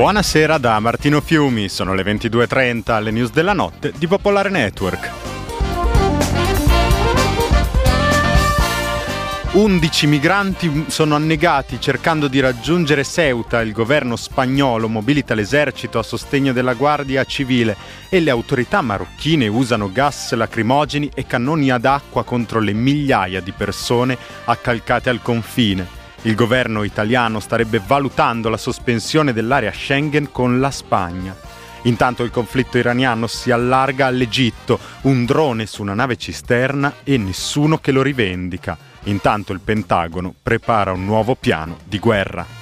Buonasera da Martino Fiumi, sono le 22:30 alle news della notte di Popolare Network. 11 migranti sono annegati cercando di raggiungere Ceuta. Il governo spagnolo mobilita l'esercito a sostegno della Guardia Civile e le autorità marocchine usano gas lacrimogeni e cannoni ad acqua contro le migliaia di persone accalcate al confine. Il governo italiano starebbe valutando la sospensione dell'area Schengen con la Spagna. Intanto il conflitto iraniano si allarga all'Egitto, un drone su una nave cisterna e nessuno che lo rivendica. Intanto il Pentagono prepara un nuovo piano di guerra.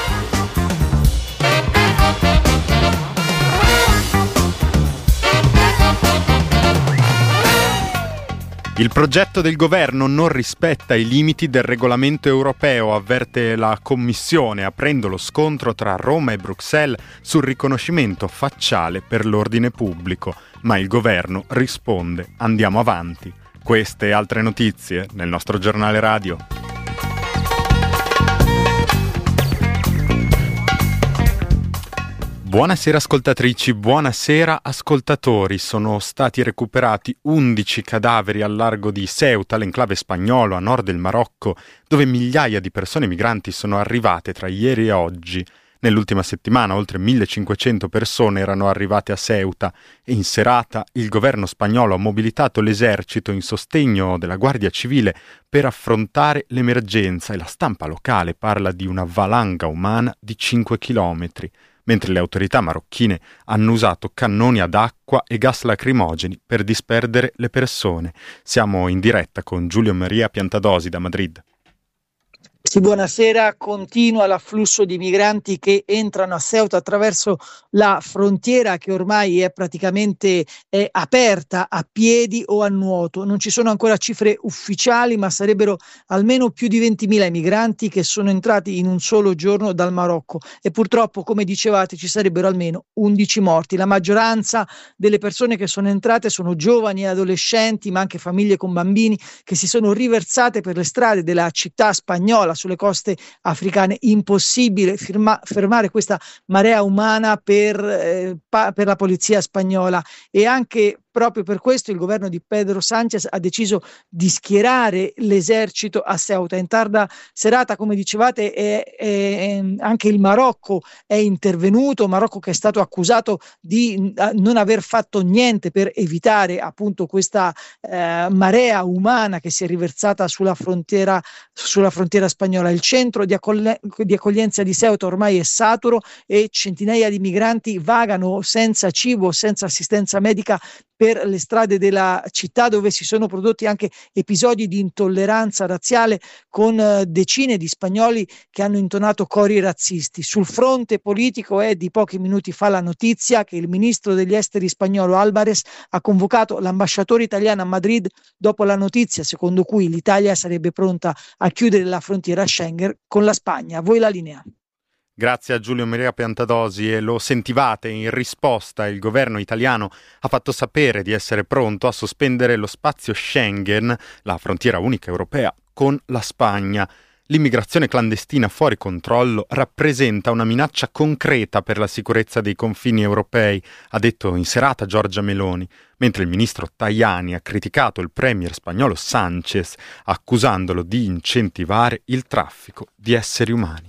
Il progetto del governo non rispetta i limiti del regolamento europeo, avverte la Commissione, aprendo lo scontro tra Roma e Bruxelles sul riconoscimento facciale per l'ordine pubblico. Ma il governo risponde: andiamo avanti. Queste e altre notizie nel nostro giornale radio. Buonasera ascoltatrici, buonasera ascoltatori. Sono stati recuperati 11 cadaveri al largo di Ceuta, l'enclave spagnolo a nord del Marocco, dove migliaia di persone migranti sono arrivate tra ieri e oggi. Nell'ultima settimana oltre 1500 persone erano arrivate a Ceuta e in serata il governo spagnolo ha mobilitato l'esercito in sostegno della Guardia Civile per affrontare l'emergenza e la stampa locale parla di una valanga umana di 5 chilometri. Mentre le autorità marocchine hanno usato cannoni ad acqua e gas lacrimogeni per disperdere le persone. Siamo in diretta con Giulio Maria Piantadosi da Madrid. Sì, buonasera. Continua l'afflusso di migranti che entrano a Ceuta attraverso la frontiera che ormai è praticamente aperta a piedi o a nuoto. Non ci sono ancora cifre ufficiali, ma sarebbero almeno più di 20.000 migranti che sono entrati in un solo giorno dal Marocco e purtroppo, come dicevate, ci sarebbero almeno 11 morti. La maggioranza delle persone che sono entrate sono giovani e adolescenti, ma anche famiglie con bambini che si sono riversate per le strade della città spagnola sulle coste africane. Impossibile fermare questa marea umana per la polizia spagnola e anche proprio per questo il governo di Pedro Sánchez ha deciso di schierare l'esercito a Ceuta. In tarda serata, come dicevate, anche il Marocco è intervenuto, Marocco che è stato accusato di non aver fatto niente per evitare appunto questa marea umana che si è riversata sulla frontiera spagnola. Il centro di accoglienza di Ceuta ormai è saturo e centinaia di migranti vagano senza cibo, senza assistenza medica per le strade della città, dove si sono prodotti anche episodi di intolleranza razziale con decine di spagnoli che hanno intonato cori razzisti. Sul fronte politico è di pochi minuti fa la notizia che il ministro degli esteri spagnolo Álvarez ha convocato l'ambasciatore italiano a Madrid dopo la notizia secondo cui l'Italia sarebbe pronta a chiudere la frontiera Schengen con la Spagna. A voi la linea. Grazie a Giulio Maria Piantadosi e lo sentivate, in risposta il governo italiano ha fatto sapere di essere pronto a sospendere lo spazio Schengen, la frontiera unica europea, con la Spagna. L'immigrazione clandestina fuori controllo rappresenta una minaccia concreta per la sicurezza dei confini europei, ha detto in serata Giorgia Meloni, mentre il ministro Tajani ha criticato il premier spagnolo Sánchez, accusandolo di incentivare il traffico di esseri umani.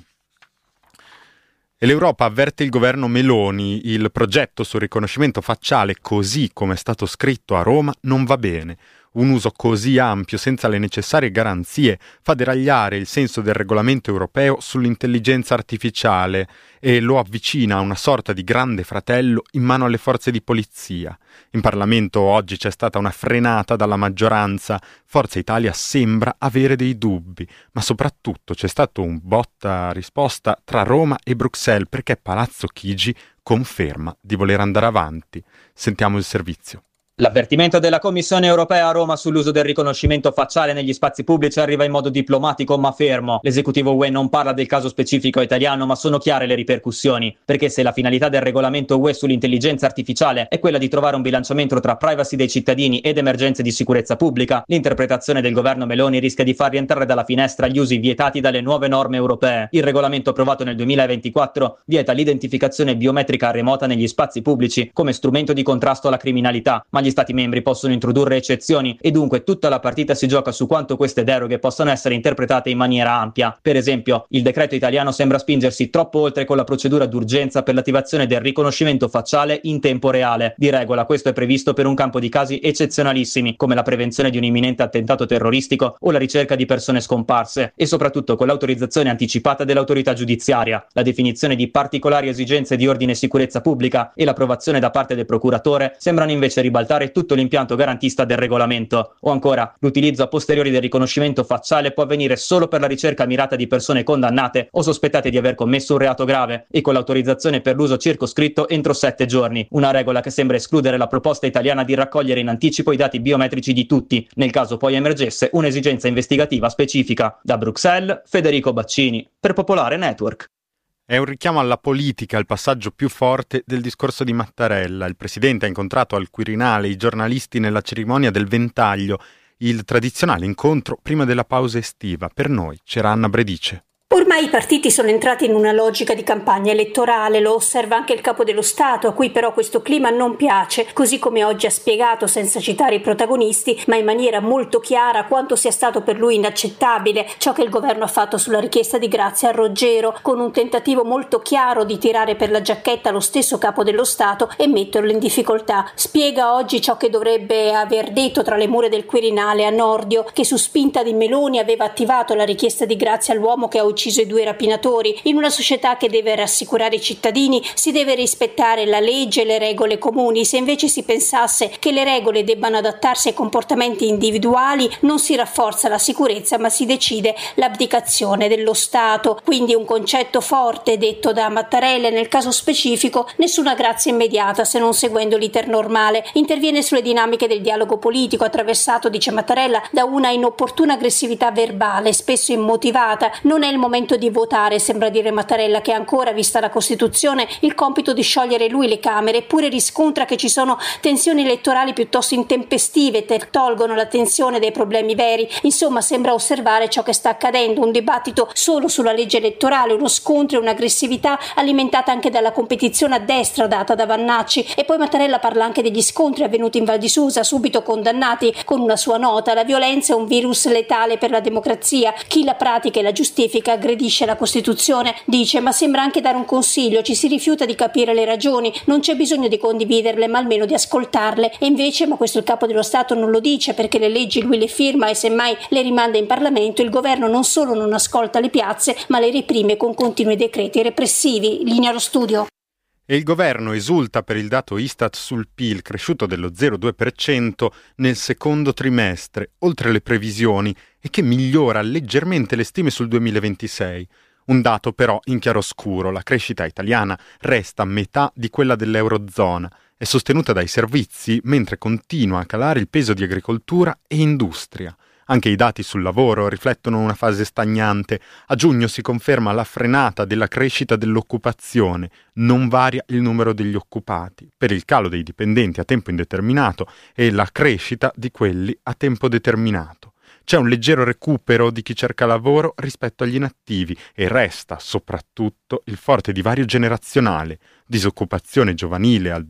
E l'Europa avverte il governo Meloni: il progetto sul riconoscimento facciale, così come è stato scritto a Roma, non va bene. Un uso così ampio, senza le necessarie garanzie, fa deragliare il senso del regolamento europeo sull'intelligenza artificiale e lo avvicina a una sorta di grande fratello in mano alle forze di polizia. In Parlamento oggi c'è stata una frenata dalla maggioranza. Forza Italia sembra avere dei dubbi, ma soprattutto c'è stato un botta-risposta tra Roma e Bruxelles perché Palazzo Chigi conferma di voler andare avanti. Sentiamo il servizio. L'avvertimento della Commissione europea a Roma sull'uso del riconoscimento facciale negli spazi pubblici arriva in modo diplomatico ma fermo. L'esecutivo UE non parla del caso specifico italiano, ma sono chiare le ripercussioni, perché se la finalità del regolamento UE sull'intelligenza artificiale è quella di trovare un bilanciamento tra privacy dei cittadini ed emergenze di sicurezza pubblica, l'interpretazione del governo Meloni rischia di far rientrare dalla finestra gli usi vietati dalle nuove norme europee. Il regolamento approvato nel 2024 vieta l'identificazione biometrica remota negli spazi pubblici come strumento di contrasto alla criminalità, ma gli Stati membri possono introdurre eccezioni e dunque tutta la partita si gioca su quanto queste deroghe possano essere interpretate in maniera ampia. Per esempio, il decreto italiano sembra spingersi troppo oltre con la procedura d'urgenza per l'attivazione del riconoscimento facciale in tempo reale. Di regola questo è previsto per un campo di casi eccezionalissimi, come la prevenzione di un imminente attentato terroristico o la ricerca di persone scomparse, e soprattutto con l'autorizzazione anticipata dell'autorità giudiziaria. La definizione di particolari esigenze di ordine e sicurezza pubblica e l'approvazione da parte del procuratore sembrano invece ribaltare tutto l'impianto garantista del regolamento. O ancora, l'utilizzo a posteriori del riconoscimento facciale può avvenire solo per la ricerca mirata di persone condannate o sospettate di aver commesso un reato grave e con l'autorizzazione per l'uso circoscritto entro 7 giorni, una regola che sembra escludere la proposta italiana di raccogliere in anticipo i dati biometrici di tutti, nel caso poi emergesse un'esigenza investigativa specifica. Da Bruxelles, Federico Baccini, per Popolare Network. È un richiamo alla politica, il passaggio più forte del discorso di Mattarella. Il presidente ha incontrato al Quirinale i giornalisti nella cerimonia del Ventaglio, il tradizionale incontro prima della pausa estiva. Per noi c'era Anna Bredice. Ormai i partiti sono entrati in una logica di campagna elettorale, lo osserva anche il capo dello Stato, a cui però questo clima non piace, così come oggi ha spiegato, senza citare i protagonisti, ma in maniera molto chiara, quanto sia stato per lui inaccettabile ciò che il governo ha fatto sulla richiesta di grazia a Roggero, con un tentativo molto chiaro di tirare per la giacchetta lo stesso capo dello Stato e metterlo in difficoltà. Spiega oggi ciò che dovrebbe aver detto tra le mura del Quirinale a Nordio, che su spinta di Meloni aveva attivato la richiesta di grazia all'uomo che ha ucciso i 2 rapinatori. In una società che deve rassicurare i cittadini si deve rispettare la legge e le regole comuni. Se invece si pensasse che le regole debbano adattarsi ai comportamenti individuali, non si rafforza la sicurezza ma si decide l'abdicazione dello Stato. Quindi un concetto forte detto da Mattarella, e nel caso specifico nessuna grazia immediata se non seguendo l'iter normale. Interviene sulle dinamiche del dialogo politico attraversato, dice Mattarella, da una inopportuna aggressività verbale, spesso immotivata. Non è il momento di votare, sembra dire Mattarella, che ha ancora, vista la Costituzione, il compito di sciogliere lui le Camere, eppure riscontra che ci sono tensioni elettorali piuttosto intempestive che tolgono l'attenzione dai problemi veri. Insomma, sembra osservare ciò che sta accadendo, un dibattito solo sulla legge elettorale, uno scontro e un'aggressività alimentata anche dalla competizione a destra data da Vannacci. E poi Mattarella parla anche degli scontri avvenuti in Val di Susa, subito condannati con una sua nota: la violenza è un virus letale per la democrazia, chi la pratica e la giustifica aggredisce la Costituzione, dice, ma sembra anche dare un consiglio: ci si rifiuta di capire le ragioni, non c'è bisogno di condividerle ma almeno di ascoltarle. E invece, ma questo il capo dello Stato non lo dice, perché le leggi lui le firma e semmai le rimanda in Parlamento, il governo non solo non ascolta le piazze ma le reprime con continui decreti repressivi. Linea allo studio. E il governo esulta per il dato Istat sul PIL cresciuto dello 0,2% nel secondo trimestre, oltre le previsioni, e che migliora leggermente le stime sul 2026. Un dato però in chiaroscuro: la crescita italiana resta a metà di quella dell'Eurozona, è sostenuta dai servizi, mentre continua a calare il peso di agricoltura e industria. Anche i dati sul lavoro riflettono una fase stagnante. A giugno si conferma la frenata della crescita dell'occupazione, non varia il numero degli occupati, per il calo dei dipendenti a tempo indeterminato e la crescita di quelli a tempo determinato. C'è un leggero recupero di chi cerca lavoro rispetto agli inattivi e resta soprattutto il forte divario generazionale, disoccupazione giovanile al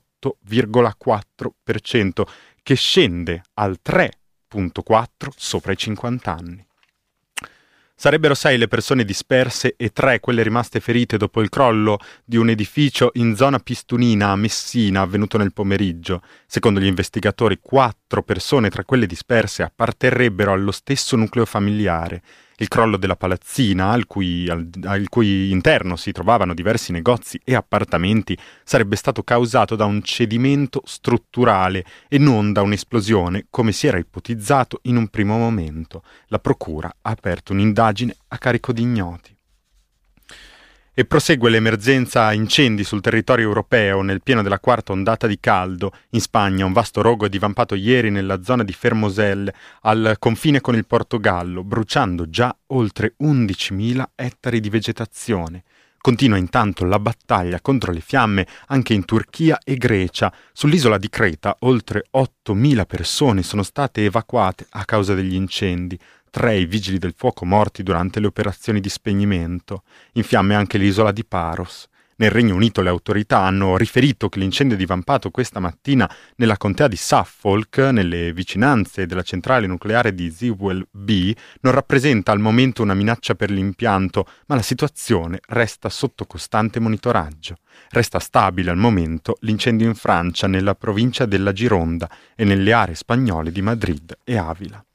18,4%, che scende al 3,4% sopra i 50 anni. Sarebbero 6 le persone disperse e 3 quelle rimaste ferite dopo il crollo di un edificio in zona Pistunina a Messina avvenuto nel pomeriggio. Secondo gli investigatori, 4 persone tra quelle disperse apparterrebbero allo stesso nucleo familiare. Il crollo della palazzina, al cui interno si trovavano diversi negozi e appartamenti, sarebbe stato causato da un cedimento strutturale e non da un'esplosione, come si era ipotizzato in un primo momento. La procura ha aperto un'indagine a carico di ignoti. E prosegue l'emergenza incendi sul territorio europeo nel pieno della quarta ondata di caldo. In Spagna un vasto rogo è divampato ieri nella zona di Fermoselle, al confine con il Portogallo, bruciando già oltre 11.000 ettari di vegetazione. Continua intanto la battaglia contro le fiamme anche in Turchia e Grecia. Sull'isola di Creta oltre 8.000 persone sono state evacuate a causa degli incendi. 3 i vigili del fuoco morti durante le operazioni di spegnimento. In fiamme anche l'isola di Paros. Nel Regno Unito le autorità hanno riferito che l'incendio divampato questa mattina nella contea di Suffolk, nelle vicinanze della centrale nucleare di Zewell B, non rappresenta al momento una minaccia per l'impianto, ma la situazione resta sotto costante monitoraggio. Resta stabile al momento l'incendio in Francia, nella provincia della Gironda e nelle aree spagnole di Madrid e Avila.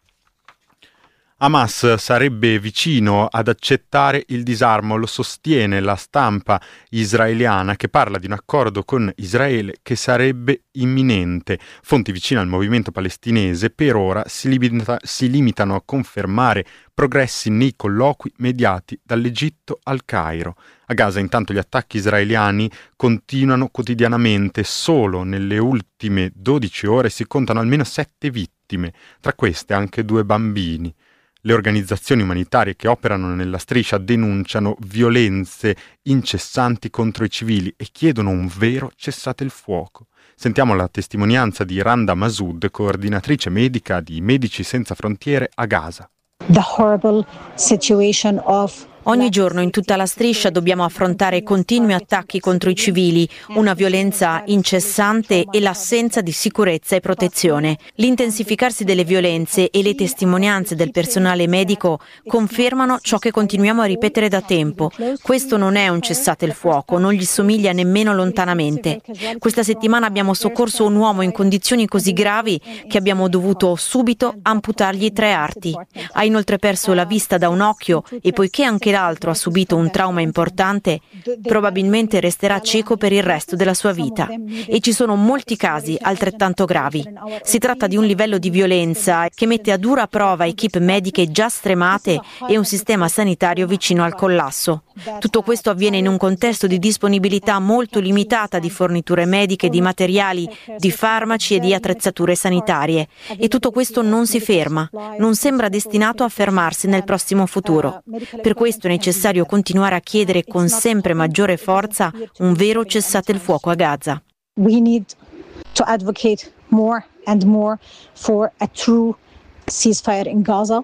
Hamas sarebbe vicino ad accettare il disarmo, lo sostiene la stampa israeliana, che parla di un accordo con Israele che sarebbe imminente. Fonti vicine al movimento palestinese per ora si limitano a confermare progressi nei colloqui mediati dall'Egitto al Cairo. A Gaza intanto gli attacchi israeliani continuano quotidianamente. Solo nelle ultime 12 ore si contano almeno 7 vittime, tra queste anche 2 bambini. Le organizzazioni umanitarie che operano nella striscia denunciano violenze incessanti contro i civili e chiedono un vero cessate il fuoco. Sentiamo la testimonianza di Randa Massoud, coordinatrice medica di Medici Senza Frontiere a Gaza. The horrible situation of Ogni giorno in tutta la striscia dobbiamo affrontare continui attacchi contro i civili, una violenza incessante e l'assenza di sicurezza e protezione. L'intensificarsi delle violenze e le testimonianze del personale medico confermano ciò che continuiamo a ripetere da tempo. Questo non è un cessate il fuoco, non gli somiglia nemmeno lontanamente. Questa settimana abbiamo soccorso un uomo in condizioni così gravi che abbiamo dovuto subito amputargli 3 arti. Ha inoltre perso la vista da un occhio e poiché anche l'altro ha subito un trauma importante, probabilmente resterà cieco per il resto della sua vita. E ci sono molti casi altrettanto gravi. Si tratta di un livello di violenza che mette a dura prova equip mediche già stremate e un sistema sanitario vicino al collasso. Tutto questo avviene in un contesto di disponibilità molto limitata di forniture mediche, di materiali, di farmaci e di attrezzature sanitarie. E tutto questo non si ferma, non sembra destinato a fermarsi nel prossimo futuro. Per questo è necessario continuare a chiedere con sempre maggiore forza un vero cessate il fuoco a Gaza. We need to advocate more and more for a true ceasefire in Gaza.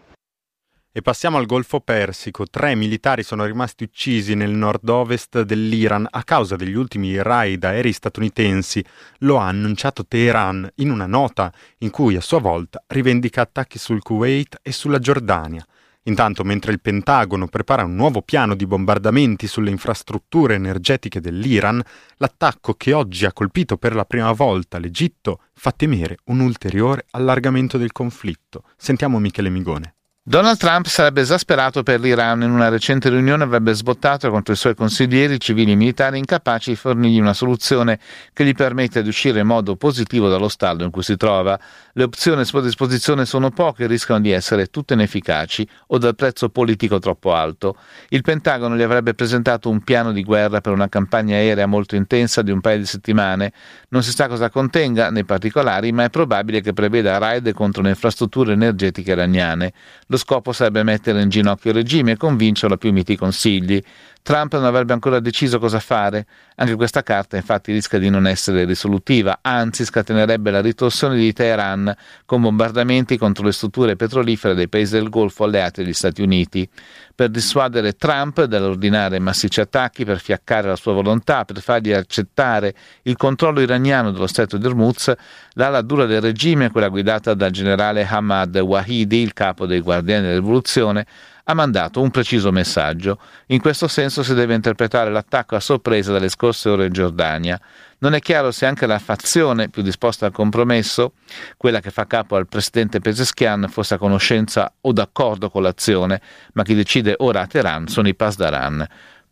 E passiamo al Golfo Persico. 3 militari sono rimasti uccisi nel nord-ovest dell'Iran a causa degli ultimi raid aerei statunitensi. Lo ha annunciato Teheran in una nota in cui a sua volta rivendica attacchi sul Kuwait e sulla Giordania. Intanto, mentre il Pentagono prepara un nuovo piano di bombardamenti sulle infrastrutture energetiche dell'Iran, l'attacco che oggi ha colpito per la prima volta l'Egitto fa temere un ulteriore allargamento del conflitto. Sentiamo Michele Migone. Donald Trump sarebbe esasperato per l'Iran. In una recente riunione avrebbe sbottato contro i suoi consiglieri civili e militari incapaci di fornirgli una soluzione che gli permetta di uscire in modo positivo dallo stallo in cui si trova. Le opzioni a sua disposizione sono poche e rischiano di essere tutte inefficaci o dal prezzo politico troppo alto. Il Pentagono gli avrebbe presentato un piano di guerra per una campagna aerea molto intensa di un paio di settimane. Non si sa cosa contenga nei particolari, ma è probabile che preveda raid contro le infrastrutture energetiche iraniane. Lo scopo sarebbe mettere in ginocchio il regime e convincerlo a più miti consigli. Trump non avrebbe ancora deciso cosa fare. Anche questa carta infatti rischia di non essere risolutiva, anzi scatenerebbe la ritorsione di Teheran con bombardamenti contro le strutture petrolifere dei paesi del Golfo alleati agli Stati Uniti. Per dissuadere Trump dall'ordinare massicci attacchi, per fiaccare la sua volontà, per fargli accettare il controllo iraniano dello stretto di Hormuz, l'ala dura del regime, quella guidata dal generale Ahmad Wahidi, il capo dei Guardiani della Rivoluzione, ha mandato un preciso messaggio. In questo senso si deve interpretare l'attacco a sorpresa delle scorse ore in Giordania. Non è chiaro se anche la fazione più disposta al compromesso, quella che fa capo al presidente Pezeshkian, fosse a conoscenza o d'accordo con l'azione, ma chi decide ora a Teheran sono i Pasdaran.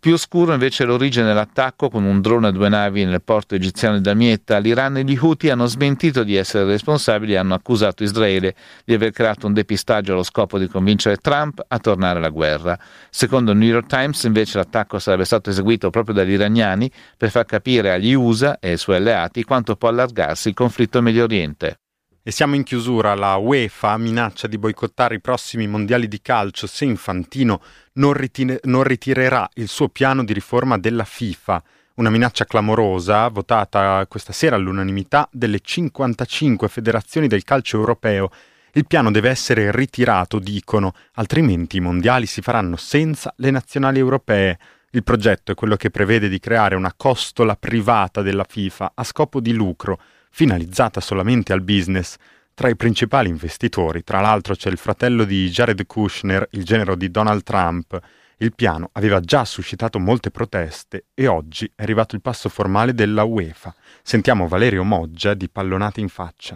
Più oscuro invece l'origine dell'attacco, con un drone a 2 navi nel porto egiziano di Damietta. L'Iran e gli Houthi hanno smentito di essere responsabili e hanno accusato Israele di aver creato un depistaggio allo scopo di convincere Trump a tornare alla guerra. Secondo il New York Times invece l'attacco sarebbe stato eseguito proprio dagli iraniani per far capire agli USA e ai suoi alleati quanto può allargarsi il conflitto in Medio Oriente. E siamo in chiusura. La UEFA minaccia di boicottare i prossimi mondiali di calcio se Infantino non ritirerà il suo piano di riforma della FIFA. Una minaccia clamorosa, votata questa sera all'unanimità delle 55 federazioni del calcio europeo. Il piano deve essere ritirato, dicono, altrimenti i mondiali si faranno senza le nazionali europee. Il progetto è quello che prevede di creare una costola privata della FIFA a scopo di lucro, finalizzata solamente al business. Tra i principali investitori, tra l'altro, c'è il fratello di Jared Kushner, il genero di Donald Trump. Il piano aveva già suscitato molte proteste e oggi è arrivato il passo formale della UEFA. Sentiamo Valerio Moggia di Pallonate in Faccia.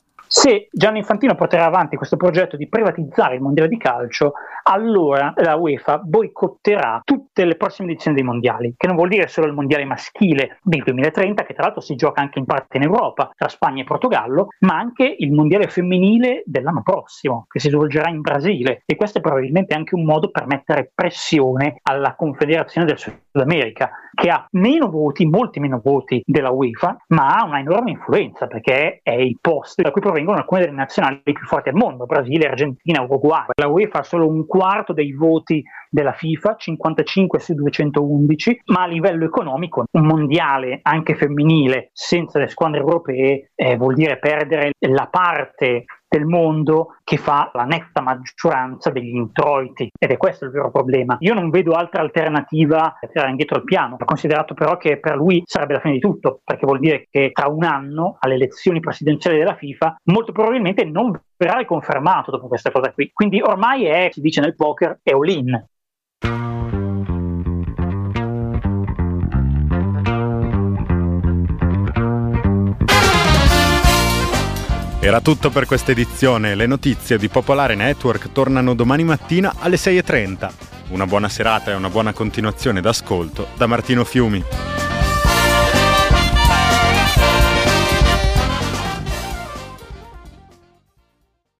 Se Gianni Infantino porterà avanti questo progetto di privatizzare il mondiale di calcio, allora la UEFA boicotterà tutte le prossime edizioni dei mondiali, che non vuol dire solo il mondiale maschile del 2030, che tra l'altro si gioca anche in parte in Europa, tra Spagna e Portogallo, ma anche il mondiale femminile dell'anno prossimo, che si svolgerà in Brasile. E questo è probabilmente anche un modo per mettere pressione alla Confederazione del Sud America, che ha meno voti, molti meno voti della UEFA, ma ha una enorme influenza, perché è il posto da cui provengono alcune delle nazionali più forti al mondo, Brasile, Argentina, Uruguay. La UEFA ha solo un quarto dei voti della FIFA, 55 su 211, ma a livello economico un mondiale anche femminile senza le squadre europee vuol dire perdere la parte del mondo che fa la netta maggioranza degli introiti, ed è questo il vero problema. Io non vedo altra alternativa a tirare indietro il piano. Ho considerato però che per lui sarebbe la fine di tutto, perché vuol dire che tra un anno, alle elezioni presidenziali della FIFA, molto probabilmente non verrà riconfermato dopo questa cosa qui. Quindi ormai è, si dice nel poker, è all-in. Era tutto per questa edizione. Le notizie di Popolare Network tornano domani mattina alle 6:30. Una buona serata e una buona continuazione d'ascolto da Martino Fiumi.